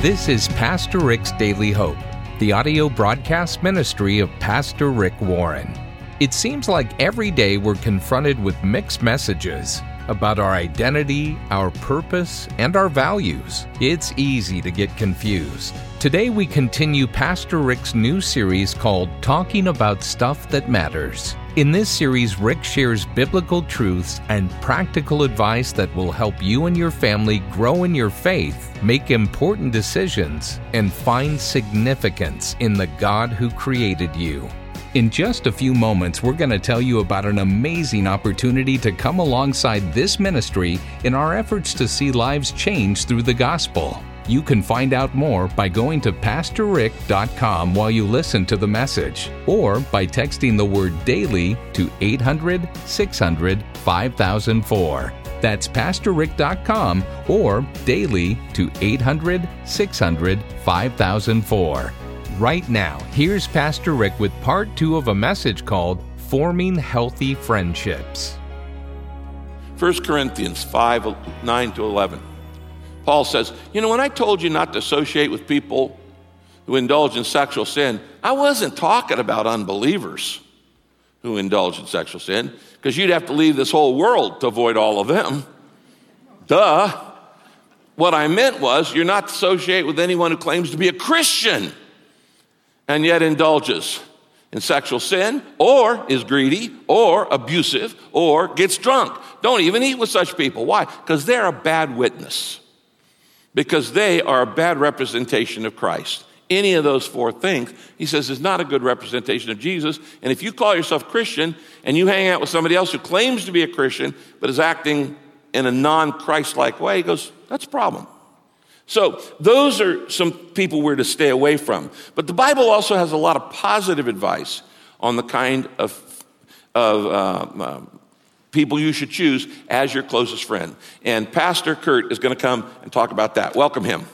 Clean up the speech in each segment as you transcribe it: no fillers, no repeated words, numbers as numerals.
This is Pastor Rick's Daily Hope, the audio broadcast ministry of Pastor Rick Warren. It seems like every day we're confronted with mixed messages about our identity, our purpose, and our values. It's easy to get confused. Today we continue Pastor Rick's new series called Talking About Stuff That Matters. In this series, Rick shares biblical truths and practical advice that will help you and your family grow in your faith, make important decisions, and find significance in the God who created you. In just a few moments, we're going to tell you about an amazing opportunity to come alongside this ministry in our efforts to see lives change through the gospel. You can find out more by going to PastorRick.com while you listen to the message, or by texting the word DAILY to 800-600-5004. That's PastorRick.com or DAILY to 800-600-5004. Right now, here's Pastor Rick with part 2 of a message called Forming Healthy Friendships. 1 Corinthians 5, 9 to 11. Paul says, when I told you not to associate with people who indulge in sexual sin, I wasn't talking about unbelievers who indulge in sexual sin, because you'd have to leave this whole world to avoid all of them. Duh. What I meant was, you're not to associate with anyone who claims to be a Christian and yet indulges in sexual sin, or is greedy, or abusive, or gets drunk. Don't even eat with such people. Why? Because they're a bad witness. Because they are a bad representation of Christ. Any of those 4 things, he says, is not a good representation of Jesus. And if you call yourself Christian and you hang out with somebody else who claims to be a Christian but is acting in a non-Christ-like way, he goes, that's a problem. So those are some people we're to stay away from. But the Bible also has a lot of positive advice on the kind of people you should choose as your closest friend. And Pastor Kurt is going to come and talk about that. Welcome him.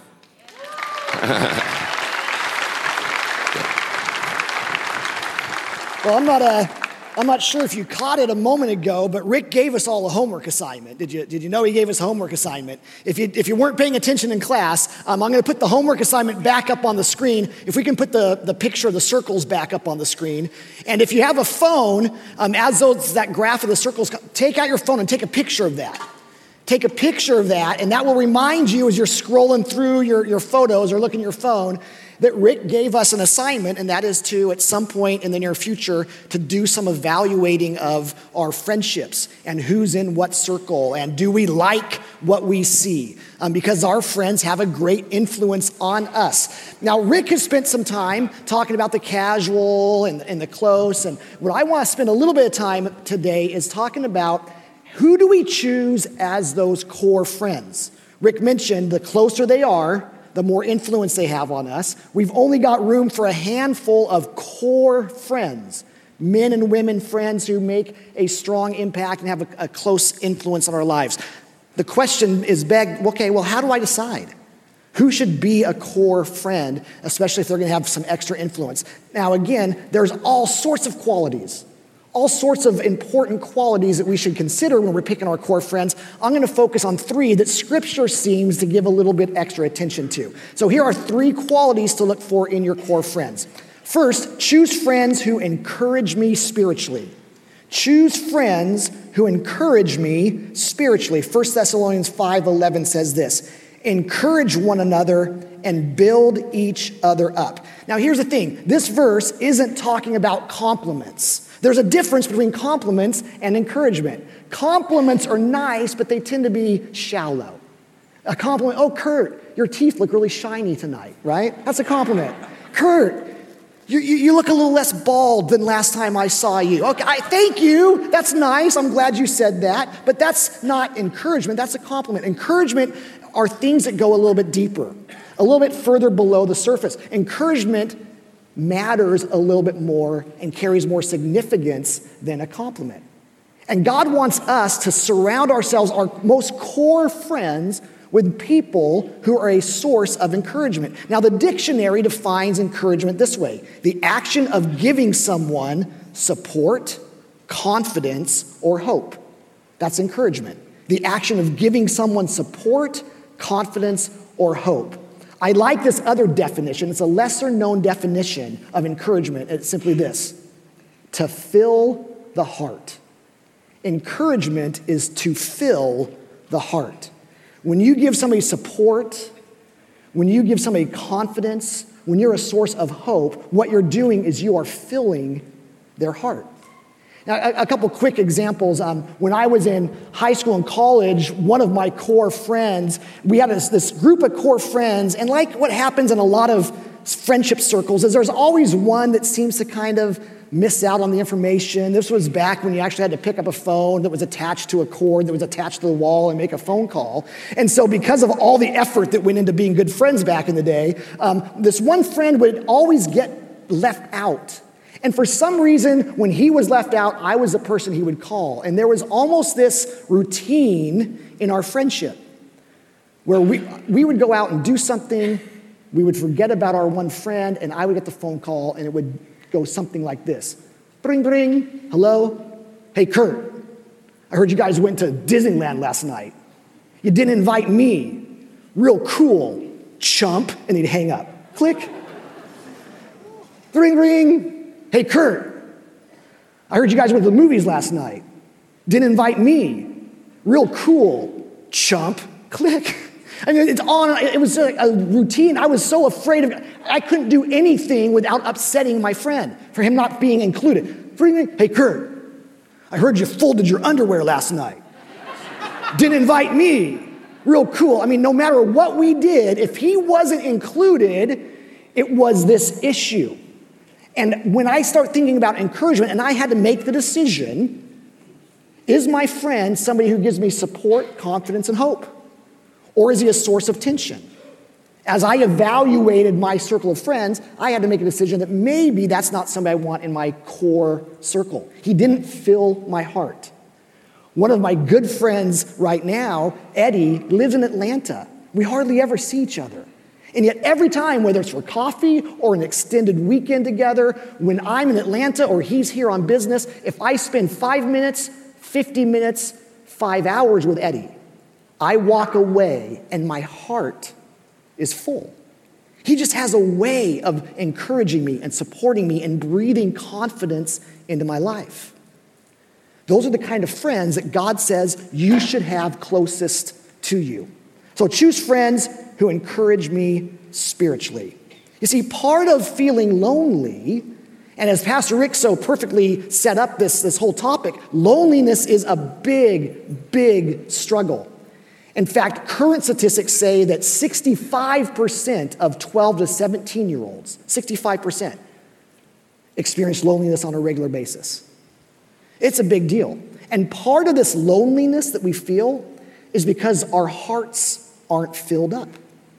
Well, I'm not sure if you caught it a moment ago, but Rick gave us all a homework assignment. Did you know he gave us a homework assignment? If you weren't paying attention in class, I'm going to put the homework assignment back up on the screen. If we can put the picture of the circles back up on the screen. And if you have a phone, as those that graph of the circles, take out your phone and take a picture of that. Take a picture of that, and that will remind you as you're scrolling through your photos or looking at your phone that Rick gave us an assignment, and that is to, at some point in the near future, to do some evaluating of our friendships and who's in what circle, and do we like what we see? Because our friends have a great influence on us. Now, Rick has spent some time talking about the casual and the close, and what I want to spend a little bit of time today is talking about who do we choose as those core friends? Rick mentioned the closer they are, the more influence they have on us. We've only got room for a handful of core friends, men and women friends who make a strong impact and have a close influence on our lives. The question is begged, okay, well, how do I decide? Who should be a core friend, especially if they're going to have some extra influence? Now, again, there's all sorts of qualities, all sorts of important qualities that we should consider when we're picking our core friends. I'm going to focus on 3 that Scripture seems to give a little bit extra attention to. So here are 3 qualities to look for in your core friends. First, choose friends who encourage me spiritually. Choose friends who encourage me spiritually. 1 Thessalonians 5:11 says this, encourage one another and build each other up. Now here's the thing, this verse isn't talking about compliments. There's a difference between compliments and encouragement. Compliments are nice, but they tend to be shallow. A compliment, oh, Kurt, your teeth look really shiny tonight, right? That's a compliment. Kurt, you look a little less bald than last time I saw you. Okay, thank you. That's nice. I'm glad you said that. But that's not encouragement. That's a compliment. Encouragement are things that go a little bit deeper, a little bit further below the surface. Encouragement matters a little bit more and carries more significance than a compliment. And God wants us to surround ourselves, our most core friends, with people who are a source of encouragement. Now, the dictionary defines encouragement this way: the action of giving someone support, confidence, or hope. That's encouragement. The action of giving someone support, confidence, or hope. I like this other definition. It's a lesser known definition of encouragement. It's simply this: to fill the heart. Encouragement is to fill the heart. When you give somebody support, when you give somebody confidence, when you're a source of hope, what you're doing is you are filling their heart. Now, a couple quick examples. When I was in high school and college, one of my core friends, we had this group of core friends, and like what happens in a lot of friendship circles is there's always one that seems to kind of miss out on the information. This was back when you actually had to pick up a phone that was attached to a cord that was attached to the wall and make a phone call. And so because of all the effort that went into being good friends back in the day, this one friend would always get left out. And for some reason, when he was left out, I was the person he would call. And there was almost this routine in our friendship where we would go out and do something, we would forget about our one friend, and I would get the phone call, and it would go something like this. Bring, bring, hello? Hey, Kurt, I heard you guys went to Disneyland last night. You didn't invite me. Real cool, chump, and he'd hang up. Click. Ring, ring. Hey, Kurt, I heard you guys went to the movies last night. Didn't invite me. Real cool, chump. Click. I mean, it's on. It was a routine. I was so afraid of. I couldn't do anything without upsetting my friend for him not being included. Hey, Kurt, I heard you folded your underwear last night. Didn't invite me. Real cool. I mean, no matter what we did, if he wasn't included, it was this issue. And when I start thinking about encouragement, and I had to make the decision, is my friend somebody who gives me support, confidence, and hope? Or is he a source of tension? As I evaluated my circle of friends, I had to make a decision that maybe that's not somebody I want in my core circle. He didn't fill my heart. One of my good friends right now, Eddie, lives in Atlanta. We hardly ever see each other. And yet every time, whether it's for coffee or an extended weekend together, when I'm in Atlanta or he's here on business, if I spend 5 minutes, 50 minutes, 5 hours with Eddie, I walk away and my heart is full. He just has a way of encouraging me and supporting me and breathing confidence into my life. Those are the kind of friends that God says you should have closest to you. So choose friends who encourage me spiritually. You see, part of feeling lonely, and as Pastor Rick so perfectly set up this whole topic, loneliness is a big, big struggle. In fact, current statistics say that 65% of 12 to 17-year-olds, 65%, experience loneliness on a regular basis. It's a big deal. And part of this loneliness that we feel is because our hearts aren't filled up.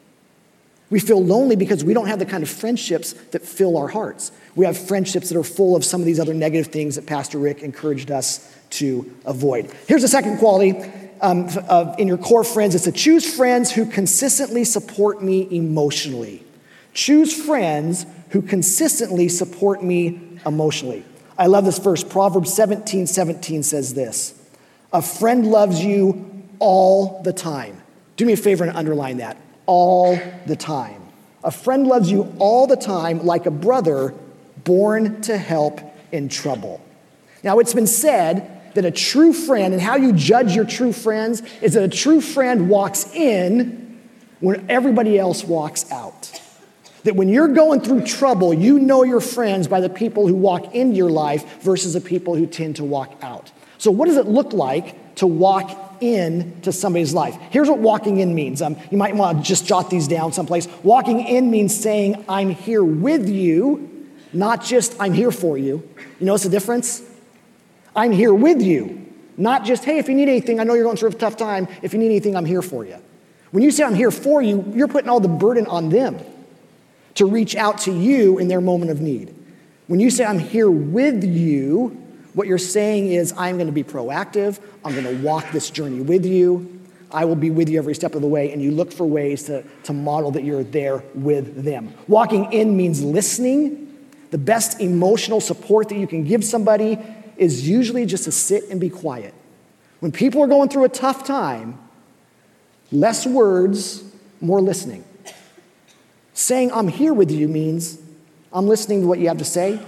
We feel lonely because we don't have the kind of friendships that fill our hearts. We have friendships that are full of some of these other negative things that Pastor Rick encouraged us to avoid. Here's the second quality in your core friends. It's to choose friends who consistently support me emotionally. Choose friends who consistently support me emotionally. I love this verse. Proverbs 17:17 says this: a friend loves you all the time. Do me a favor and underline that. All the time. A friend loves you all the time, like a brother born to help in trouble. Now, it's been said that a true friend, and how you judge your true friends, is that a true friend walks in when everybody else walks out. That when you're going through trouble, you know your friends by the people who walk into your life versus the people who tend to walk out. So what does it look like to walk into somebody's life? Here's what walking in means. You might want to just jot these down someplace. Walking in means saying, I'm here with you, not just I'm here for you. You notice the difference? I'm here with you, not just, hey, if you need anything, I know you're going through a tough time. If you need anything, I'm here for you. When you say I'm here for you, you're putting all the burden on them to reach out to you in their moment of need. When you say I'm here with you, what you're saying is, I'm going to be proactive. I'm going to walk this journey with you. I will be with you every step of the way, and you look for ways to model that you're there with them. Walking in means listening. The best emotional support that you can give somebody is usually just to sit and be quiet. When people are going through a tough time, less words, more listening. Saying I'm here with you means I'm listening to what you have to say,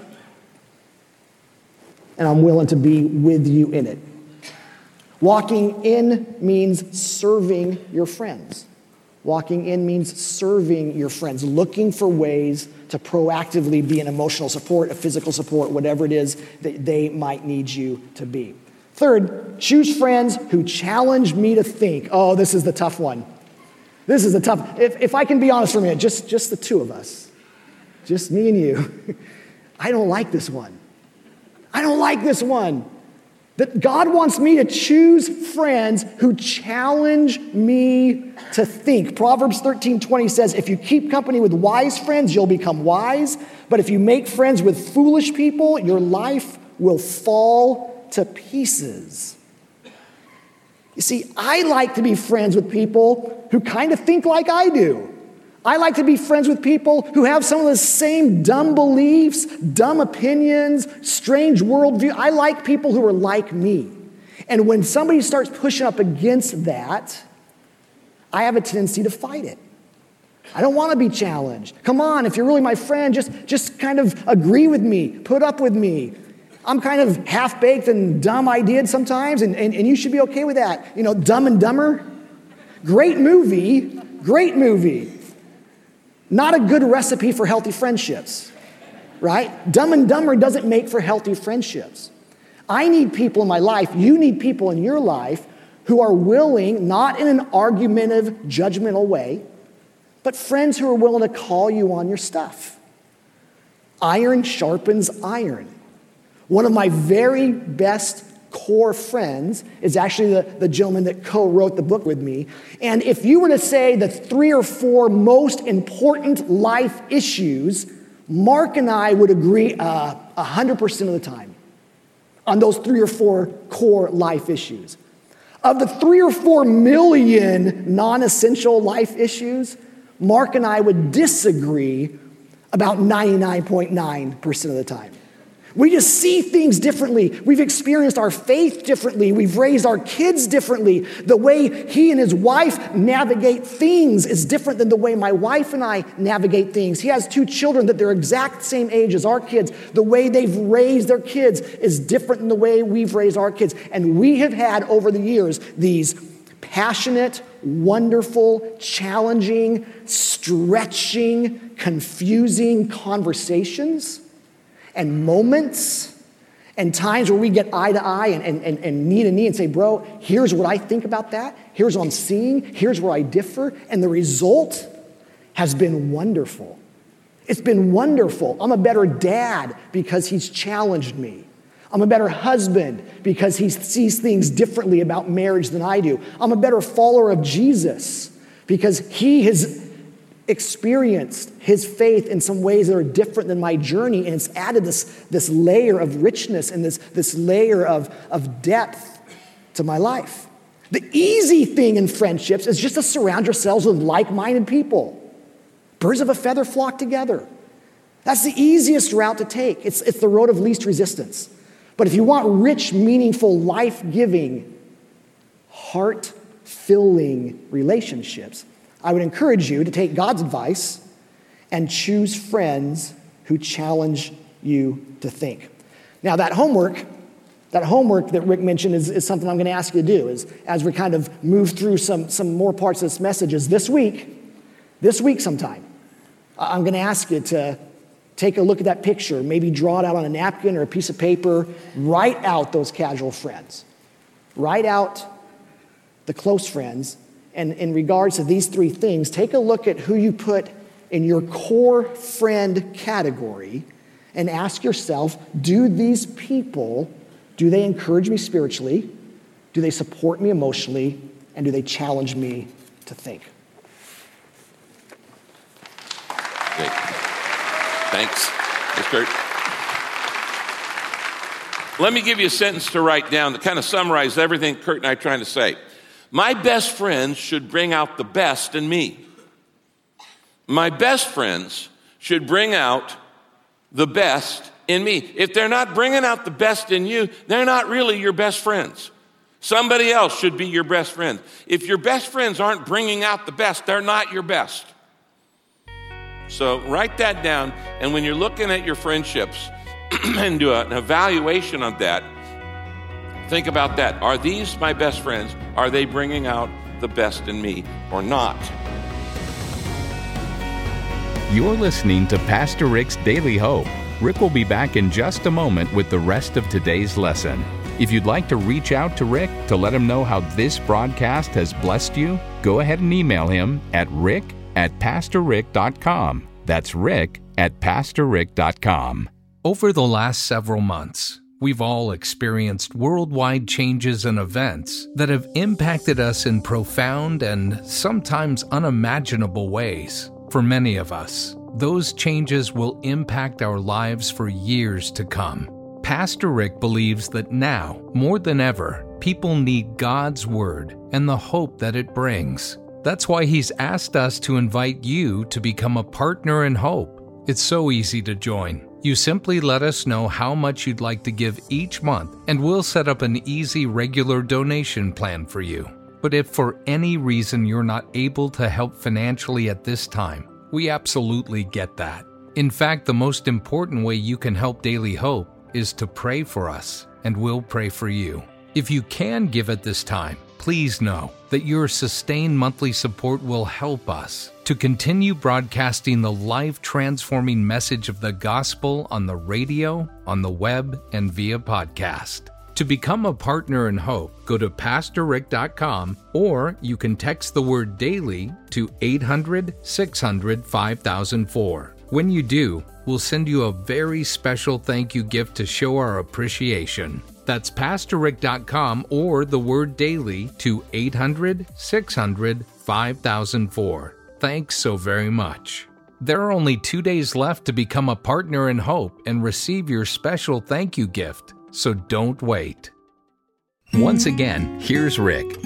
and I'm willing to be with you in it. Walking in means serving your friends. Walking in means serving your friends, looking for ways to proactively be an emotional support, a physical support, whatever it is that they might need you to be. Third, choose friends who challenge me to think. Oh, this is the tough one. This is the tough. If I can be honest for a minute, just the two of us, just me and you. I don't like this one. I don't like this one. That God wants me to choose friends who challenge me to think. Proverbs 13:20 says, if you keep company with wise friends, you'll become wise. But if you make friends with foolish people, your life will fall to pieces. You see, I like to be friends with people who kind of think like I do. I like to be friends with people who have some of the same dumb beliefs, dumb opinions, strange worldview. I like people who are like me. And when somebody starts pushing up against that, I have a tendency to fight it. I don't want to be challenged. Come on, if you're really my friend, just kind of agree with me, put up with me. I'm kind of half-baked and dumb-idead sometimes, and you should be okay with that. You know, Dumb and Dumber, great movie. Not a good recipe for healthy friendships, right? Dumb and Dumber doesn't make for healthy friendships. I need people in my life, you need people in your life who are willing, not in an argumentative, judgmental way, but friends who are willing to call you on your stuff. Iron sharpens iron. One of my very best core friends is actually the gentleman that co-wrote the book with me. And if you were to say the 3 or 4 most important life issues, Mark and I would agree 100% of the time on those 3 or 4 core life issues. Of the 3 or 4 million non-essential life issues, Mark and I would disagree about 99.9% of the time. We just see things differently. We've experienced our faith differently. We've raised our kids differently. The way he and his wife navigate things is different than the way my wife and I navigate things. He has 2 children that they're exact same age as our kids. The way they've raised their kids is different than the way we've raised our kids. And we have had over the years these passionate, wonderful, challenging, stretching, confusing conversations and moments and times where we get eye to eye and knee to knee and say, bro, here's what I think about that. Here's what I'm seeing. Here's where I differ. And the result has been wonderful. It's been wonderful. I'm a better dad because he's challenged me. I'm a better husband because he sees things differently about marriage than I do. I'm a better follower of Jesus because he has experienced his faith in some ways that are different than my journey, and it's added this layer of richness and this layer of depth to my life. The easy thing in friendships is just to surround yourselves with like-minded people. Birds of a feather flock together. That's the easiest route to take. It's the road of least resistance. But if you want rich, meaningful, life-giving, heart-filling relationships, I would encourage you to take God's advice and choose friends who challenge you to think. Now, that homework that Rick mentioned is something I'm going to ask you to do as we kind of move through some more parts of this message is this week sometime. I'm going to ask you to take a look at that picture, maybe draw it out on a napkin or a piece of paper, write out those casual friends. Write out the close friends. And in regards to these 3 things, take a look at who you put in your core friend category and ask yourself, do these people, do they encourage me spiritually? Do they support me emotionally? And do they challenge me to think? Great. Thanks, Kurt. Let me give you a sentence to write down that kind of summarizes everything Kurt and I are trying to say. My best friends should bring out the best in me. My best friends should bring out the best in me. If they're not bringing out the best in you, they're not really your best friends. Somebody else should be your best friend. If your best friends aren't bringing out the best, they're not your best. So write that down, and when you're looking at your friendships and do an evaluation of that, think about that. Are these my best friends? Are they bringing out the best in me or not? You're listening to Pastor Rick's Daily Hope. Rick will be back in just a moment with the rest of today's lesson. If you'd like to reach out to Rick to let him know how this broadcast has blessed you, go ahead and email him at rick@pastorrick.com. That's rick@pastorrick.com. Over the last several months, we've all experienced worldwide changes and events that have impacted us in profound and sometimes unimaginable ways. For many of us, those changes will impact our lives for years to come. Pastor Rick believes that now, more than ever, people need God's Word and the hope that it brings. That's why he's asked us to invite you to become a partner in hope. It's so easy to join. You simply let us know how much you'd like to give each month, and we'll set up an easy regular donation plan for you. But if for any reason you're not able to help financially at this time, we absolutely get that. In fact, the most important way you can help Daily Hope is to pray for us, and we'll pray for you. If you can give at this time, please know that your sustained monthly support will help us to continue broadcasting the life-transforming message of the gospel on the radio, on the web, and via podcast. To become a partner in hope, go to PastorRick.com, or you can text the word DAILY to 800-600-5004. When you do, we'll send you a very special thank you gift to show our appreciation. That's PastorRick.com or the word DAILY to 800-600-5004. Thanks so very much. There are only 2 days left to become a partner in hope and receive your special thank you gift. So don't wait. Once again, here's Rick.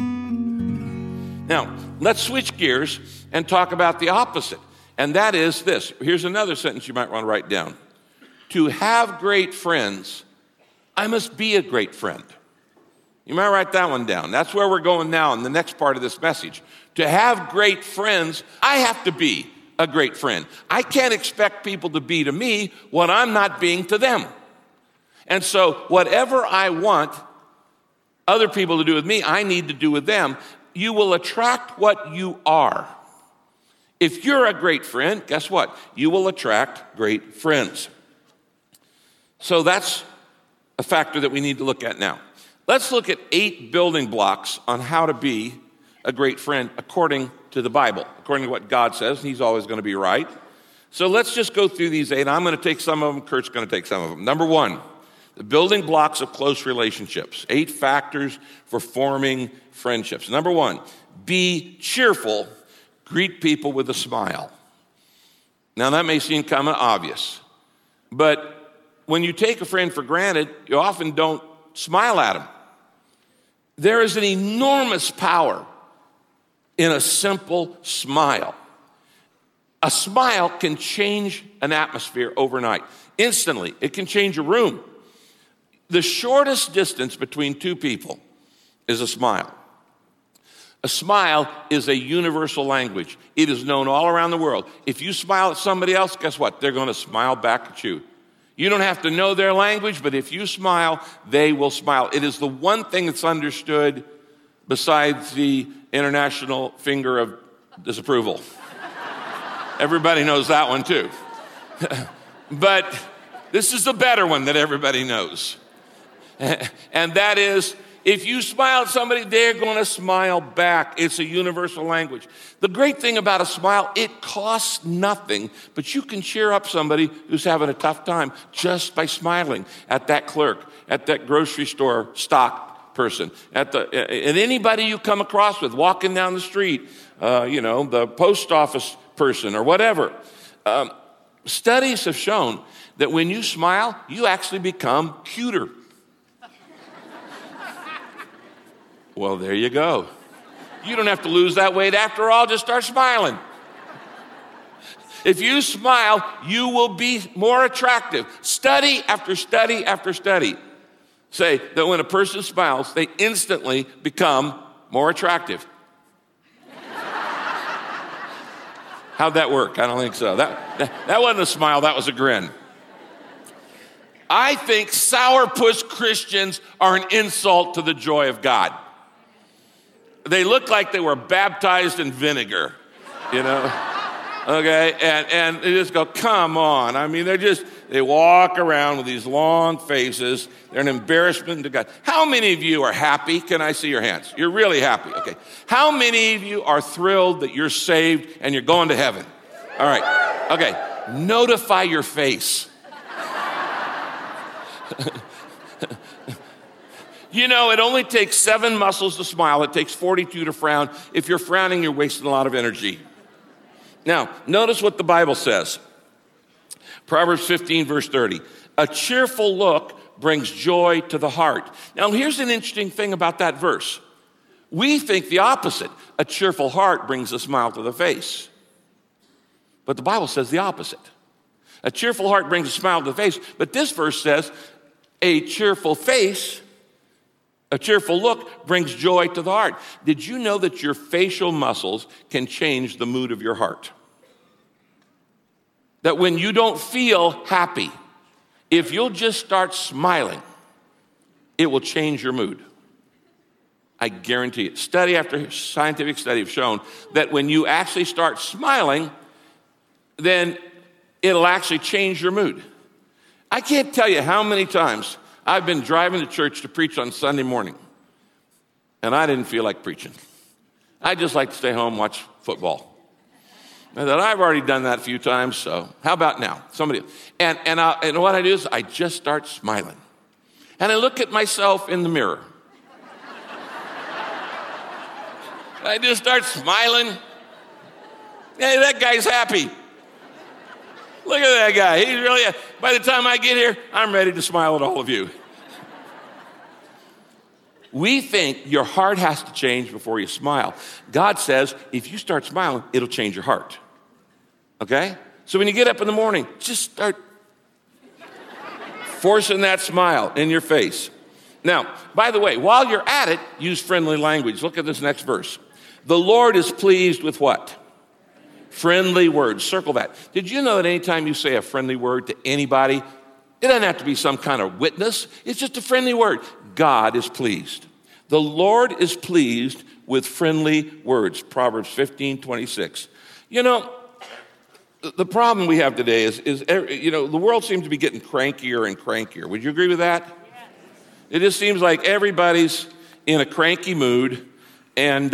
Now, let's switch gears and talk about the opposite. And that is this. Here's another sentence you might want to write down. To have great friends, I must be a great friend. You might write that one down. That's where we're going now in the next part of this message. To have great friends, I have to be a great friend. I can't expect people to be to me what I'm not being to them. And so whatever I want other people to do with me, I need to do with them. You will attract what you are. If you're a great friend, guess what? You will attract great friends. So that's a factor that we need to look at now. Let's look at 8 building blocks on how to be a great friend according to the Bible, according to what God says. He's always going to be right. So let's just go through these 8. I'm going to take some of them. Kurt's going to take some of them. Number 1. The building blocks of close relationships. 8 factors for forming friendships. Number 1, be cheerful. Greet people with a smile. Now that may seem kind of obvious, but when you take a friend for granted, you often don't smile at them. There is an enormous power in a simple smile. A smile can change an atmosphere overnight. Instantly, it can change a room. The shortest distance between 2 people is a smile. A smile is a universal language. It is known all around the world. If you smile at somebody else, guess what? They're going to smile back at you. You don't have to know their language, but if you smile, they will smile. It is the one thing that's understood besides the international finger of disapproval. Everybody knows that one too. But this is the better one that everybody knows. And that is, if you smile at somebody, they're going to smile back. It's a universal language. The great thing about a smile, it costs nothing, but you can cheer up somebody who's having a tough time just by smiling at that clerk, at that grocery store stock person, at anybody you come across with walking down the street, the post office person or whatever. Studies have shown that when you smile, you actually become cuter. Well, there you go. You don't have to lose that weight after all. Just start smiling. If you smile, you will be more attractive. Study after study after study say that when a person smiles, they instantly become more attractive. How'd that work? I don't think so. That wasn't a smile, that was a grin. I think sourpuss Christians are an insult to the joy of God. They look like they were baptized in vinegar, you know? Okay, and they just go, come on. I mean, they walk around with these long faces. They're an embarrassment to God. How many of you are happy? Can I see your hands? You're really happy. Okay. How many of you are thrilled that you're saved and you're going to heaven? All right. Okay. Notify your face. You know, it only takes 7 muscles to smile. It takes 42 to frown. If you're frowning, you're wasting a lot of energy. Now, notice what the Bible says. Proverbs 15, verse 30. A cheerful look brings joy to the heart. Now, here's an interesting thing about that verse. We think the opposite. A cheerful heart brings a smile to the face. But the Bible says the opposite. A cheerful heart brings a smile to the face. But this verse says a cheerful face, a cheerful look brings joy to the heart. Did you know that your facial muscles can change the mood of your heart? That when you don't feel happy, if you'll just start smiling, it will change your mood. I guarantee it. Study after scientific study have shown that when you actually start smiling, then it'll actually change your mood. I can't tell you how many times I've been driving to church to preach on Sunday morning, and I didn't feel like preaching. I just like to stay home, watch football. I thought, I've already done that a few times, so how about now? Somebody else. And what I do is I just start smiling. And I look at myself in the mirror. I just start smiling. Hey, that guy's happy. Look at that guy. He's really, by the time I get here, I'm ready to smile at all of you. We think your heart has to change before you smile. God says, if you start smiling, it'll change your heart. Okay? So when you get up in the morning, just start forcing that smile in your face. Now, by the way, while you're at it, use friendly language. Look at this next verse. The Lord is pleased with what? Friendly words. Circle that. Did you know that anytime you say a friendly word to anybody, it doesn't have to be some kind of witness. It's just a friendly word. God is pleased. The Lord is pleased with friendly words. Proverbs 15:26. You know, the problem we have today is the world seems to be getting crankier and crankier. Would you agree with that? Yes. It just seems like everybody's in a cranky mood, and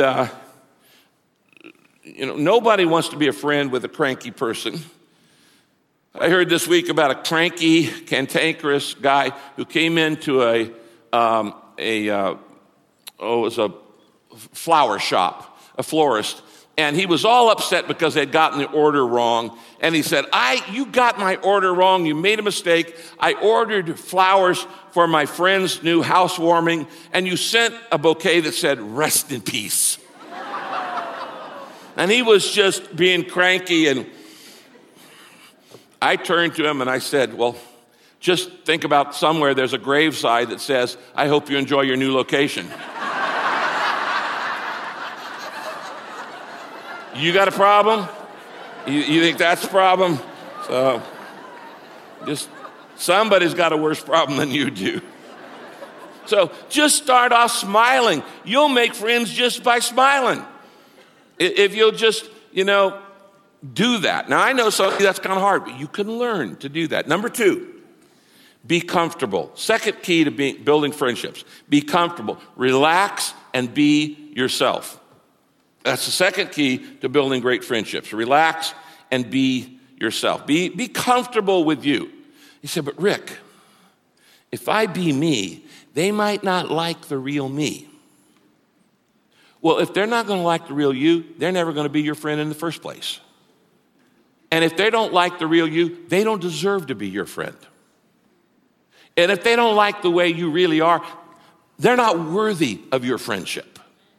nobody wants to be a friend with a cranky person. I heard this week about a cranky, cantankerous guy who came into it was a flower shop, a florist, and he was all upset because they'd gotten the order wrong. And he said, you got my order wrong. You made a mistake. I ordered flowers for my friend's new housewarming, and you sent a bouquet that said, rest in peace. And he was just being cranky, and I turned to him and I said, well, just think about somewhere there's a graveside that says, I hope you enjoy your new location. You got a problem? You think that's a problem? So, just somebody's got a worse problem than you do. So, just start off smiling. You'll make friends just by smiling. If you'll just, do that. Now, I know that's kind of hard, but you can learn to do that. Number 2, be comfortable. Second key to building friendships. Be comfortable. Relax and be yourself. That's the second key to building great friendships. Relax and be yourself. Be comfortable with you. You say, but Rick, if I be me, they might not like the real me. Well, if they're not going to like the real you, they're never going to be your friend in the first place. And if they don't like the real you, they don't deserve to be your friend. And if they don't like the way you really are, they're not worthy of your friendship.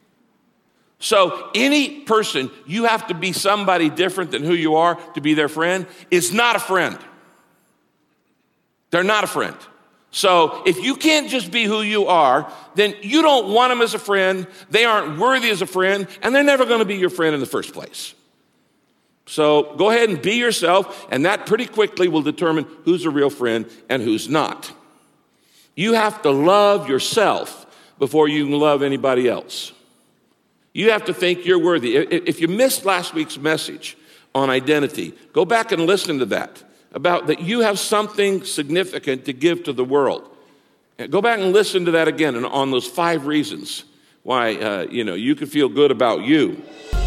So any person, you have to be somebody different than who you are to be their friend, is not a friend. They're not a friend. So if you can't just be who you are, then you don't want them as a friend, they aren't worthy as a friend, and they're never going to be your friend in the first place. So go ahead and be yourself, and that pretty quickly will determine who's a real friend and who's not. You have to love yourself before you can love anybody else. You have to think you're worthy. If you missed last week's message on identity, go back and listen to that, about that you have something significant to give to the world. Go back and listen to that again, and on those 5 reasons why you can feel good about you.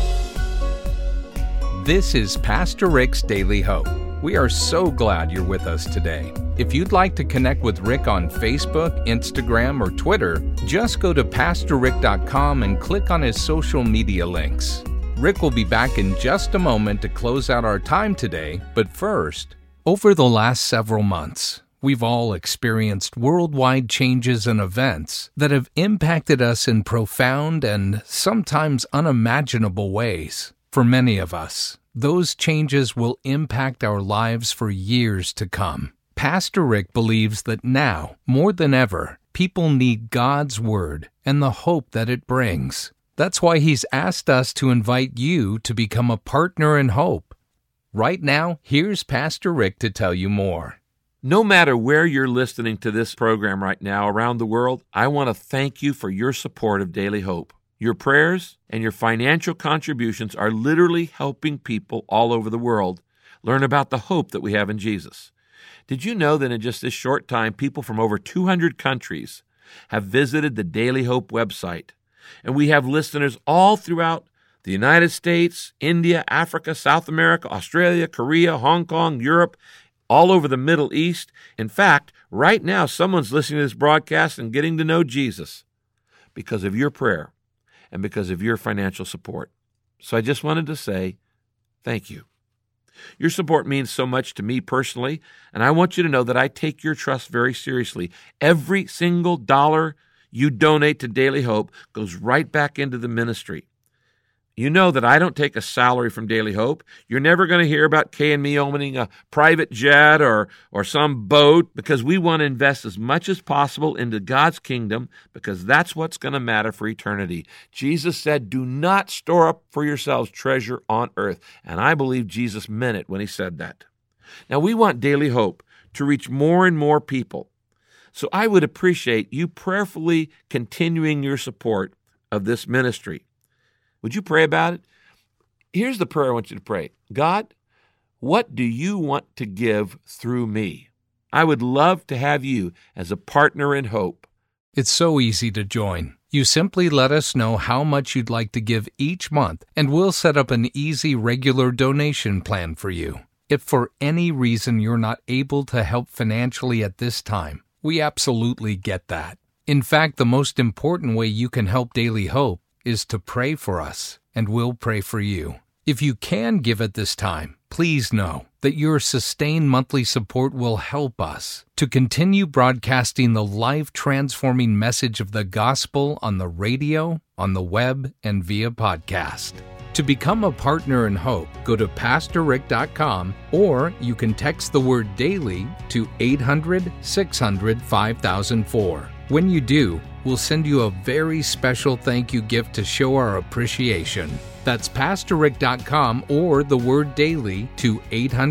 This is Pastor Rick's Daily Hope. We are so glad you're with us today. If you'd like to connect with Rick on Facebook, Instagram, or Twitter, just go to PastorRick.com and click on his social media links. Rick will be back in just a moment to close out our time today, but first, over the last several months, we've all experienced worldwide changes and events that have impacted us in profound and sometimes unimaginable ways. For many of us, those changes will impact our lives for years to come. Pastor Rick believes that now, more than ever, people need God's Word and the hope that it brings. That's why he's asked us to invite you to become a partner in hope. Right now, here's Pastor Rick to tell you more. No matter where you're listening to this program right now around the world, I want to thank you for your support of Daily Hope. Your prayers and your financial contributions are literally helping people all over the world learn about the hope that we have in Jesus. Did you know that in just this short time, people from over 200 countries have visited the Daily Hope website? And we have listeners all throughout the United States, India, Africa, South America, Australia, Korea, Hong Kong, Europe, all over the Middle East. In fact, right now, someone's listening to this broadcast and getting to know Jesus because of your prayer and because of your financial support. So I just wanted to say thank you. Your support means so much to me personally, and I want you to know that I take your trust very seriously. Every single dollar you donate to Daily Hope goes right back into the ministry. You know that I don't take a salary from Daily Hope. You're never going to hear about Kay and me owning a private jet or some boat, because we want to invest as much as possible into God's kingdom, because that's what's going to matter for eternity. Jesus said, do not store up for yourselves treasure on earth. And I believe Jesus meant it when he said that. Now, we want Daily Hope to reach more and more people. So I would appreciate you prayerfully continuing your support of this ministry. Would you pray about it? Here's the prayer I want you to pray. God, what do you want to give through me? I would love to have you as a partner in hope. It's so easy to join. You simply let us know how much you'd like to give each month, and we'll set up an easy regular donation plan for you. If for any reason you're not able to help financially at this time, we absolutely get that. In fact, the most important way you can help Daily Hope is to pray for us, and we'll pray for you. If you can give at this time, please know that your sustained monthly support will help us to continue broadcasting the life-transforming message of the gospel on the radio, on the web, and via podcast. To become a partner in hope, go to PastorRick.com, or you can text the word DAILY to 800-600-5004. When you do, we'll send you a very special thank you gift to show our appreciation. That's PastorRick.com or the word DAILY to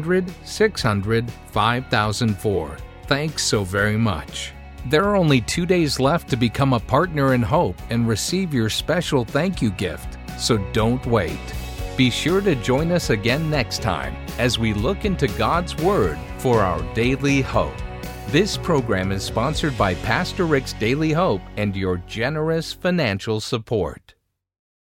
800-600-5004. Thanks so very much. There are only 2 days left to become a partner in hope and receive your special thank you gift, so don't wait. Be sure to join us again next time as we look into God's Word for our daily hope. This program is sponsored by Pastor Rick's Daily Hope and your generous financial support.